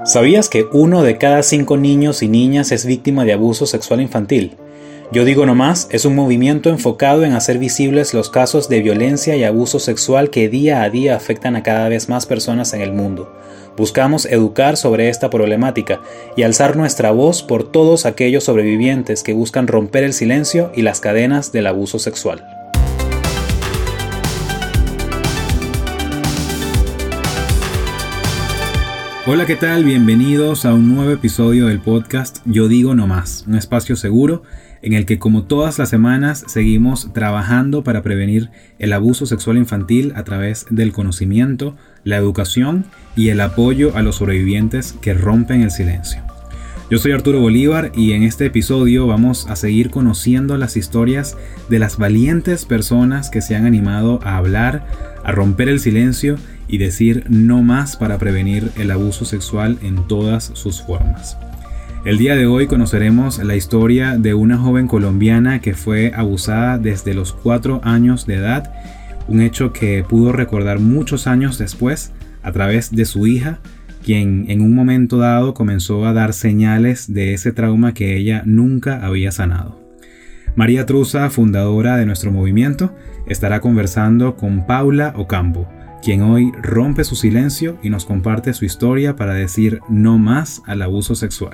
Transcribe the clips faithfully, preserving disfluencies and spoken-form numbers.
¿Sabías que uno de cada cinco niños y niñas es víctima de abuso sexual infantil? Yo Digo No Más es un movimiento enfocado en hacer visibles los casos de violencia y abuso sexual que día a día afectan a cada vez más personas en el mundo. Buscamos educar sobre esta problemática y alzar nuestra voz por todos aquellos sobrevivientes que buscan romper el silencio y las cadenas del abuso sexual. Hola, ¿qué tal? Bienvenidos a un nuevo episodio del podcast Yo Digo No Más, un espacio seguro en el que, como todas las semanas, seguimos trabajando para prevenir el abuso sexual infantil a través del conocimiento, la educación y el apoyo a los sobrevivientes que rompen el silencio. Yo soy Arturo Bolívar y en este episodio vamos a seguir conociendo las historias de las valientes personas que se han animado a hablar, a romper el silencio y decir no más para prevenir el abuso sexual en todas sus formas. El día de hoy conoceremos la historia de una joven colombiana que fue abusada desde los cuatro años de edad, un hecho que pudo recordar muchos años después a través de su hija, quien en un momento dado comenzó a dar señales de ese trauma que ella nunca había sanado. María Trusa, fundadora de nuestro movimiento, estará conversando con Paula Ocampo, quien hoy rompe su silencio y nos comparte su historia para decir no más al abuso sexual.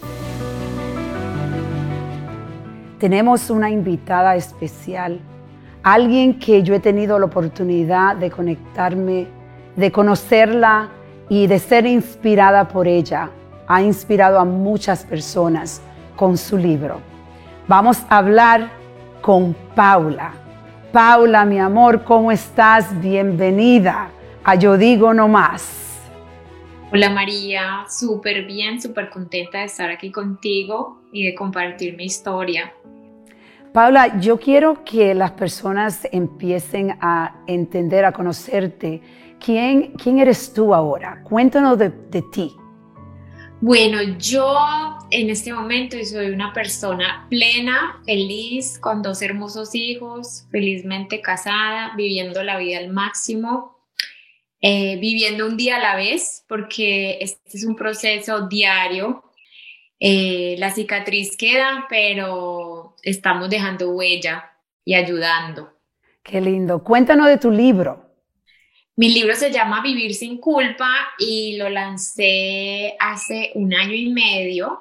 Tenemos una invitada especial, alguien que yo he tenido la oportunidad de conectarme, de conocerla y de ser inspirada por ella. Ha inspirado a muchas personas con su libro. Vamos a hablar con Paula. Paula, mi amor, ¿cómo estás? Bienvenida a Yo Digo No Más. Hola María, súper bien, súper contenta de estar aquí contigo y de compartir mi historia. Paula, yo quiero que las personas empiecen a entender, a conocerte. ¿Quién, quién eres tú ahora? Cuéntanos de, de ti. Bueno, yo en este momento soy una persona plena, feliz, con dos hermosos hijos, felizmente casada, viviendo la vida al máximo. Eh, viviendo un día a la vez, porque este es un proceso diario. Eh, la cicatriz queda, pero estamos dejando huella y ayudando. Qué lindo. Cuéntanos de tu libro. Mi libro se llama Vivir sin culpa y lo lancé hace un año y medio.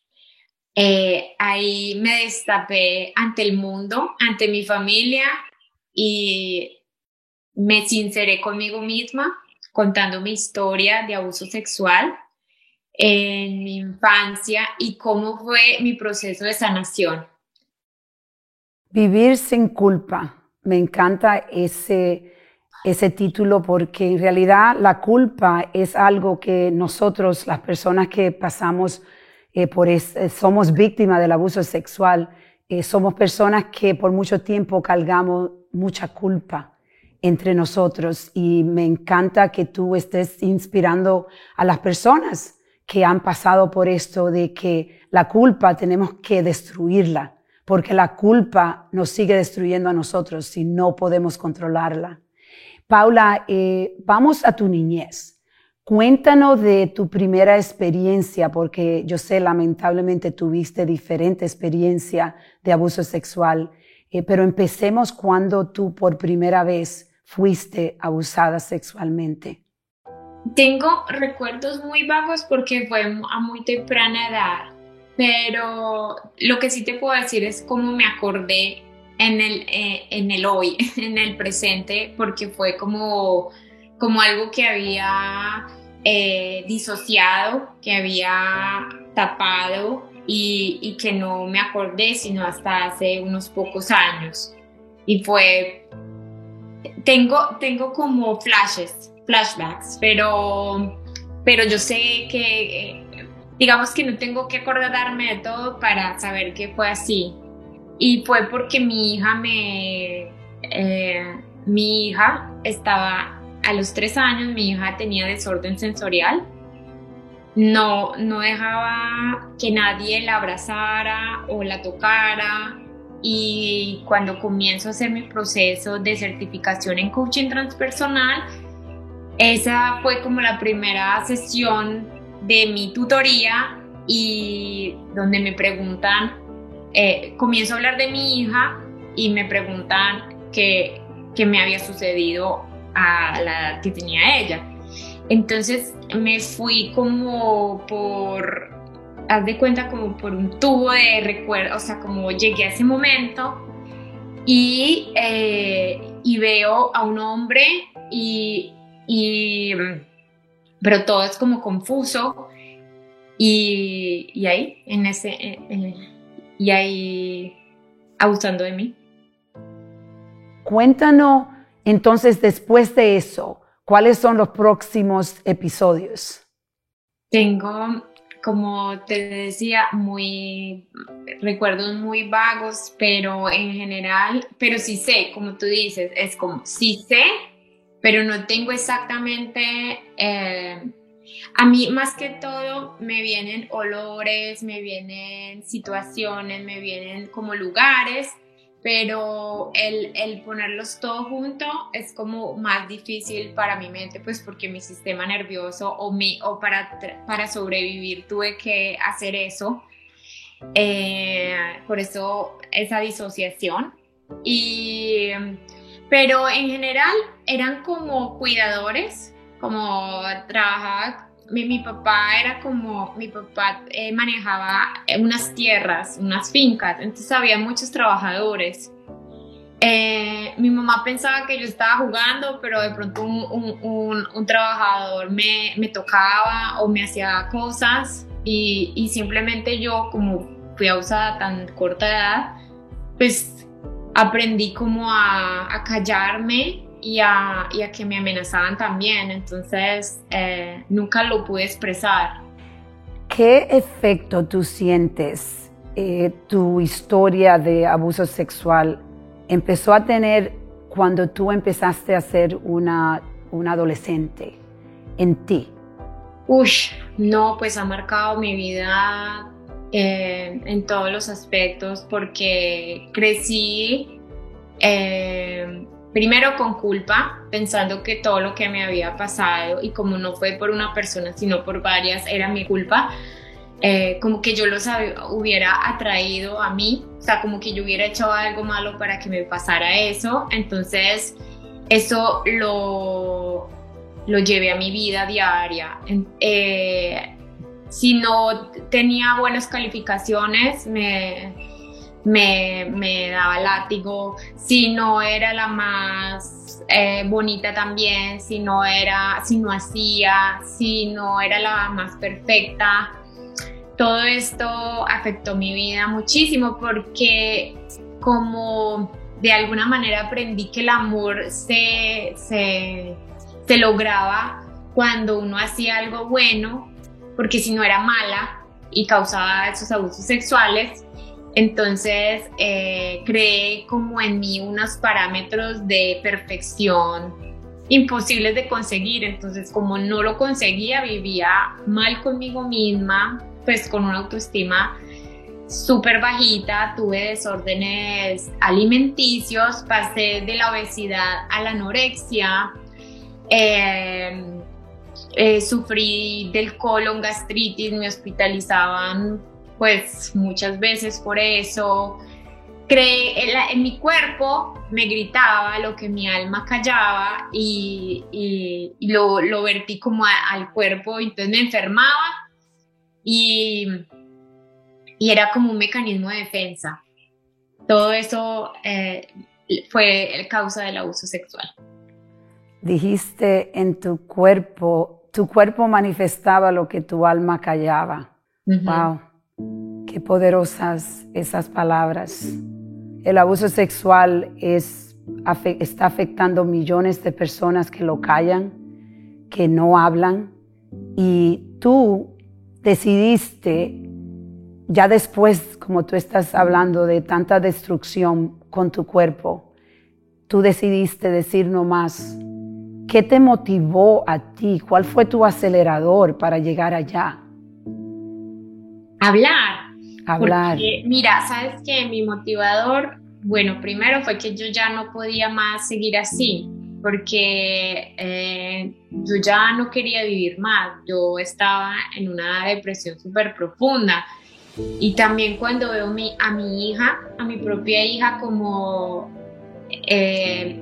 Eh, ahí me destapé ante el mundo, ante mi familia y me sinceré conmigo misma, contando mi historia de abuso sexual en mi infancia y cómo fue mi proceso de sanación. Vivir sin culpa. Me encanta ese, ese título porque en realidad la culpa es algo que nosotros, las personas que pasamos eh, por es, somos víctimas del abuso sexual, eh, somos personas que por mucho tiempo cargamos mucha culpa entre nosotros, y me encanta que tú estés inspirando a las personas que han pasado por esto de que la culpa tenemos que destruirla, porque la culpa nos sigue destruyendo a nosotros si no podemos controlarla. Paula, eh, vamos a tu niñez. Cuéntanos de tu primera experiencia, porque yo sé lamentablemente tuviste diferente experiencia de abuso sexual, eh, pero empecemos cuando tú por primera vez fuiste abusada sexualmente. Tengo recuerdos muy vagos porque fue a muy temprana edad, pero lo que sí te puedo decir es cómo me acordé en el, eh, en el hoy, en el presente, porque fue como, como algo que había eh, disociado, que había tapado y, y que no me acordé sino hasta hace unos pocos años. Y fue... Tengo, tengo como flashes, flashbacks, pero, pero yo sé que, eh, digamos que no tengo que acordarme de todo para saber que fue así. Y fue porque mi hija me, eh, mi hija estaba, a los tres años, mi hija tenía desorden sensorial. No, no dejaba que nadie la abrazara o la tocara. Y cuando comienzo a hacer mi proceso de certificación en coaching transpersonal, esa fue como la primera sesión de mi tutoría y donde me preguntan, eh, comienzo a hablar de mi hija y me preguntan qué, qué me había sucedido a la edad que tenía ella. Entonces me fui como por, haz de cuenta, como por un tubo de recuerdo, o sea, como llegué a ese momento y, eh, y veo a un hombre y, y, pero todo es como confuso y, y ahí, en ese, eh, y ahí abusando de mí. Cuéntanos entonces después de eso, ¿cuáles son los próximos episodios? Tengo, como te decía, muy recuerdos muy vagos, pero en general, pero sí sé, como tú dices, es como sí sé, pero no tengo exactamente, eh, a mí más que todo me vienen olores, me vienen situaciones, me vienen como lugares, pero el, el ponerlos todos juntos es como más difícil para mi mente, pues porque mi sistema nervioso o, mi, o para, para sobrevivir tuve que hacer eso, eh, por eso esa disociación. Y, pero en general eran como cuidadores, como trabajaba. Mi, mi papá era como, mi papá eh, manejaba unas tierras, unas fincas, entonces había muchos trabajadores. Eh, mi mamá pensaba que yo estaba jugando, pero de pronto un, un, un, un trabajador me, me tocaba o me hacía cosas y, y simplemente yo, como fui abusada a tan corta edad, pues aprendí como a, a callarme y a, y a que me amenazaban también, entonces eh, nunca lo pude expresar. ¿Qué efecto tú sientes eh, tu historia de abuso sexual empezó a tener cuando tú empezaste a ser una, una adolescente en ti? Uy, no, pues ha marcado mi vida eh, en todos los aspectos porque crecí eh, primero con culpa, pensando que todo lo que me había pasado y como no fue por una persona sino por varias era mi culpa, eh, como que yo los hubiera atraído a mí, o sea, como que yo hubiera hecho algo malo para que me pasara eso, entonces eso lo, lo llevé a mi vida diaria. Eh, si no tenía buenas calificaciones, me... Me, me daba látigo, si no era la más eh, bonita también, si no era, si no hacía, si no era la más perfecta. Todo esto afectó mi vida muchísimo porque como de alguna manera aprendí que el amor se, se, se lograba cuando uno hacía algo bueno, porque si no era mala y causaba esos abusos sexuales. Entonces eh, creé como en mí unos parámetros de perfección imposibles de conseguir, entonces como no lo conseguía vivía mal conmigo misma, pues con una autoestima súper bajita, tuve desórdenes alimenticios, pasé de la obesidad a la anorexia, eh, eh, sufrí del colon, gastritis, me hospitalizaban pues muchas veces por eso. Creé, en, la, en mi cuerpo me gritaba lo que mi alma callaba y, y, y lo, lo vertí como a, al cuerpo, entonces me enfermaba y, y era como un mecanismo de defensa. Todo eso eh, fue causa del abuso sexual. Dijiste en tu cuerpo, tu cuerpo manifestaba lo que tu alma callaba. Uh-huh. Wow. Qué poderosas esas palabras. El abuso sexual es, está afectando millones de personas que lo callan, que no hablan. Y tú decidiste, ya después, como tú estás hablando de tanta destrucción con tu cuerpo, tú decidiste decir no más. ¿Qué te motivó a ti? ¿Cuál fue tu acelerador para llegar allá? Hablar. Hablar. Porque, mira, ¿sabes qué? Mi motivador, bueno, primero fue que yo ya no podía más seguir así. porque eh, yo ya no quería vivir más, yo estaba en una depresión súper profunda. Y también cuando veo mi, a mi hija, a mi propia hija, como eh,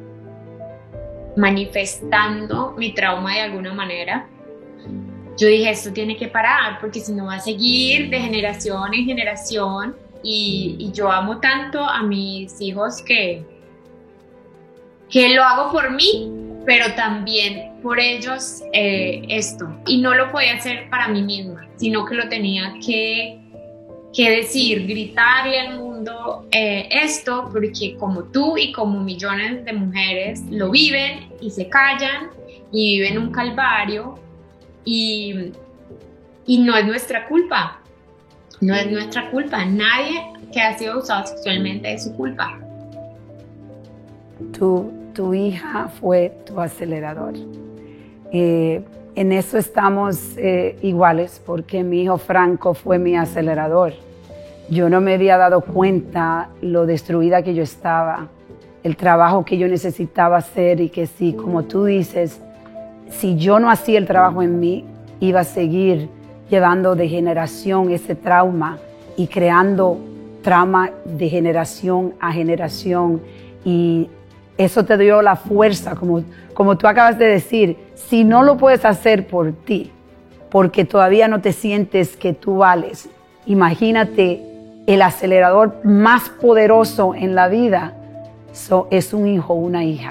manifestando mi trauma de alguna manera, yo dije, esto tiene que parar, porque si no va a seguir de generación en generación. Y, y yo amo tanto a mis hijos que, que lo hago por mí, pero también por ellos eh, esto. Y no lo podía hacer para mí misma, sino que lo tenía que, que decir, gritarle al mundo eh, esto, porque como tú y como millones de mujeres lo viven y se callan y viven un calvario, y, y no es nuestra culpa. No es nuestra culpa. Nadie que ha sido abusado sexualmente es su culpa. Tu, tu hija fue tu acelerador. Eh, en eso estamos eh, iguales, porque mi hijo Franco fue mi acelerador. Yo no me había dado cuenta lo destruida que yo estaba, el trabajo que yo necesitaba hacer, y que sí, como tú dices, si yo no hacía el trabajo en mí, iba a seguir llevando de generación ese trauma y creando trauma de generación a generación. Y eso te dio la fuerza, como, como tú acabas de decir, si no lo puedes hacer por ti, porque todavía no te sientes que tú vales, imagínate el acelerador más poderoso en la vida, so, es un hijo o una hija.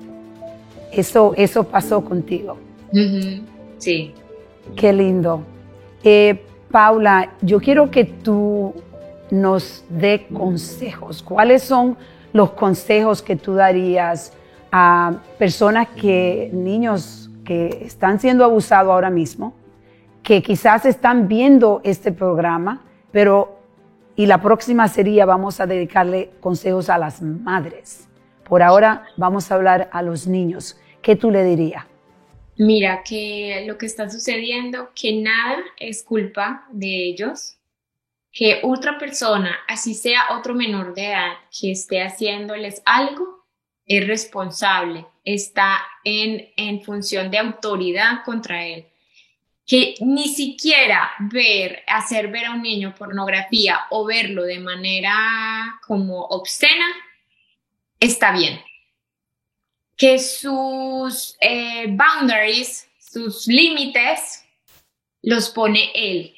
Eso, eso pasó contigo. Uh-huh. Sí. Qué lindo. Eh, Paula, yo quiero que tú nos dé consejos. ¿Cuáles son los consejos que tú darías a personas que, niños que están siendo abusados ahora mismo, que quizás están viendo este programa, pero, y la próxima sería, vamos a dedicarle consejos a las madres. Por ahora vamos a hablar a los niños. ¿Qué tú le dirías? Mira, que lo que está sucediendo, que nada es culpa de ellos, que otra persona, así sea otro menor de edad, que esté haciéndoles algo, es responsable, está en, en función de autoridad contra él. Que ni siquiera ver, hacer ver a un niño pornografía o verlo de manera como obscena, está bien. Que sus eh, boundaries, sus límites, los pone él.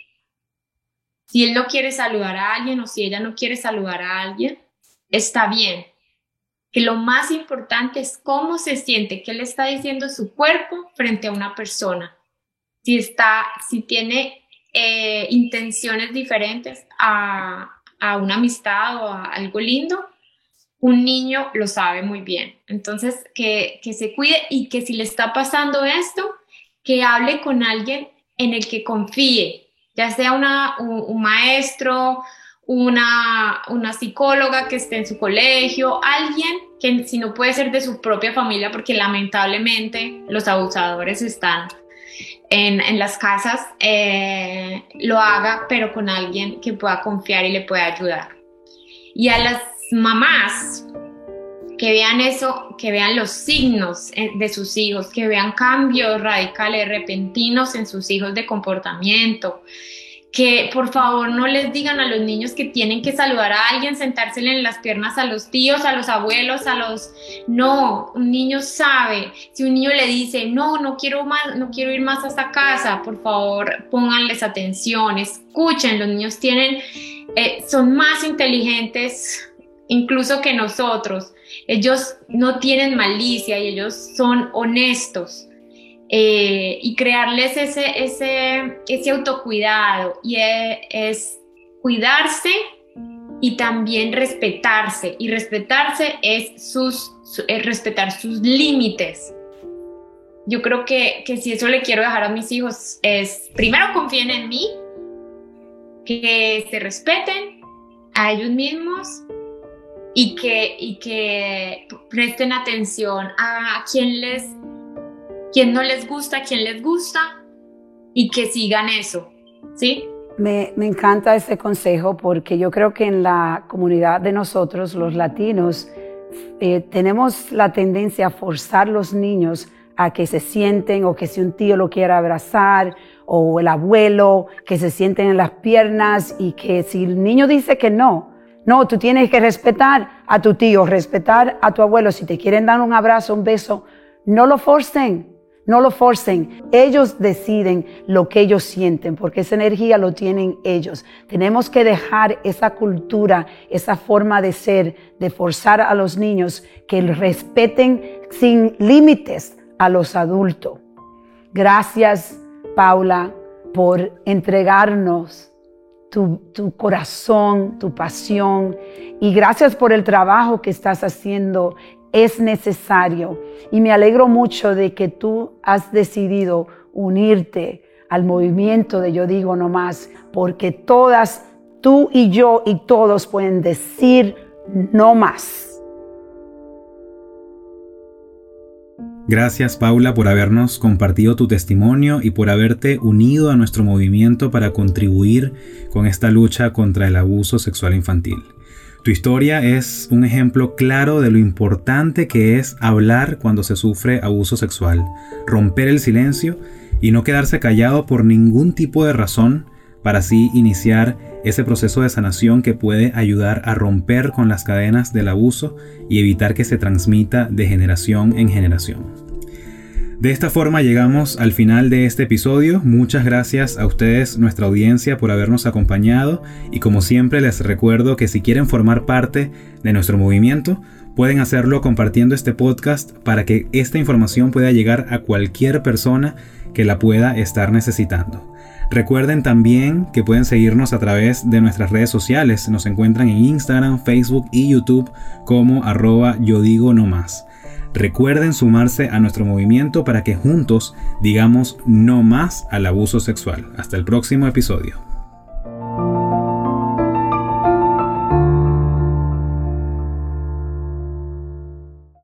Si él no quiere saludar a alguien o si ella no quiere saludar a alguien, está bien. Que lo más importante es cómo se siente, qué le está diciendo su cuerpo frente a una persona. Si, está, si tiene eh, intenciones diferentes a, a una amistad o a algo lindo, un niño lo sabe muy bien. Entonces, que, que se cuide, y que si le está pasando esto, que hable con alguien en el que confíe, ya sea una, un, un maestro, una, una psicóloga que esté en su colegio, alguien que si no puede ser de su propia familia, porque lamentablemente los abusadores están en, en las casas, eh, lo haga, pero con alguien que pueda confiar y le pueda ayudar. Y a las mamás que vean eso, que vean los signos de sus hijos, que vean cambios radicales, repentinos en sus hijos de comportamiento, que por favor no les digan a los niños que tienen que saludar a alguien, sentársele en las piernas a los tíos, a los abuelos, a los... No, un niño sabe. Si un niño le dice, no, no quiero más, no quiero ir más a esta casa, por favor, pónganles atención, escuchen. Los niños tienen, eh, son más inteligentes incluso que nosotros. Ellos no tienen malicia y ellos son honestos. Eh, y crearles ese, ese, ese autocuidado, y es, es cuidarse y también respetarse, y respetarse es, sus, es respetar sus límites. Yo creo que, que si eso le quiero dejar a mis hijos es, primero confíen en mí, que se respeten a ellos mismos, y que, y que presten atención a quien les quien no les gusta, quien les gusta, y que sigan eso, ¿sí? Me, me encanta ese consejo, porque yo creo que en la comunidad de nosotros, los latinos, eh, tenemos la tendencia a forzar a los niños a que se sienten, o que si un tío lo quiera abrazar, o el abuelo, que se sienten en las piernas, y que si el niño dice que no, no, tú tienes que respetar a tu tío, respetar a tu abuelo. Si te quieren dar un abrazo, un beso, no lo forcen, no lo forcen. Ellos deciden lo que ellos sienten, porque esa energía lo tienen ellos. Tenemos que dejar esa cultura, esa forma de ser, de forzar a los niños que respeten sin límites a los adultos. Gracias, Paula, por entregarnos tu, tu corazón, tu pasión, y gracias por el trabajo que estás haciendo. Es necesario, y me alegro mucho de que tú has decidido unirte al movimiento de Yo Digo No Más, porque todas, tú y yo y todos pueden decir no más. Gracias, Paula, por habernos compartido tu testimonio y por haberte unido a nuestro movimiento para contribuir con esta lucha contra el abuso sexual infantil. Tu historia es un ejemplo claro de lo importante que es hablar cuando se sufre abuso sexual, romper el silencio y no quedarse callado por ningún tipo de razón, para así iniciar ese proceso de sanación que puede ayudar a romper con las cadenas del abuso y evitar que se transmita de generación en generación. De esta forma llegamos al final de este episodio. Muchas gracias a ustedes, nuestra audiencia, por habernos acompañado, y como siempre les recuerdo que si quieren formar parte de nuestro movimiento, pueden hacerlo compartiendo este podcast para que esta información pueda llegar a cualquier persona que la pueda estar necesitando. Recuerden también que pueden seguirnos a través de nuestras redes sociales. Nos encuentran en Instagram, Facebook y YouTube como arroba yo digo no más. Recuerden sumarse a nuestro movimiento para que juntos digamos no más al abuso sexual. Hasta el próximo episodio.